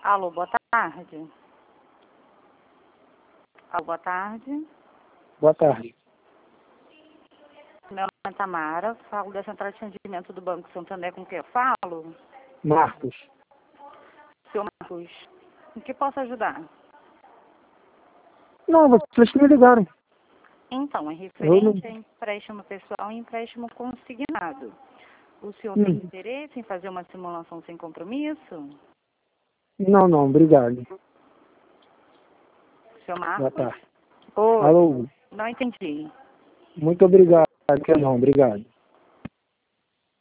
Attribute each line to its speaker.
Speaker 1: Alô, boa tarde. Alô, boa tarde.
Speaker 2: Boa tarde.
Speaker 1: Meu nome é Tamara, falo da Central de Atendimento do Banco Santander. Com quem eu falo?
Speaker 2: Marcos.
Speaker 1: Seu Marcos, em que posso ajudar?
Speaker 2: Não, vocês que me ligaram.
Speaker 1: Então, é
Speaker 2: Eu não...
Speaker 1: referente a empréstimo pessoal e empréstimo consignado. O senhor tem
Speaker 2: Hum.
Speaker 1: interesse em fazer uma simulação sem compromisso?
Speaker 2: Não, obrigado.
Speaker 1: Seu
Speaker 2: Boa
Speaker 1: Marcos?
Speaker 2: tarde.
Speaker 1: Oi,
Speaker 2: Alô,
Speaker 1: não entendi.
Speaker 2: muito obrigado. Que não, obrigado.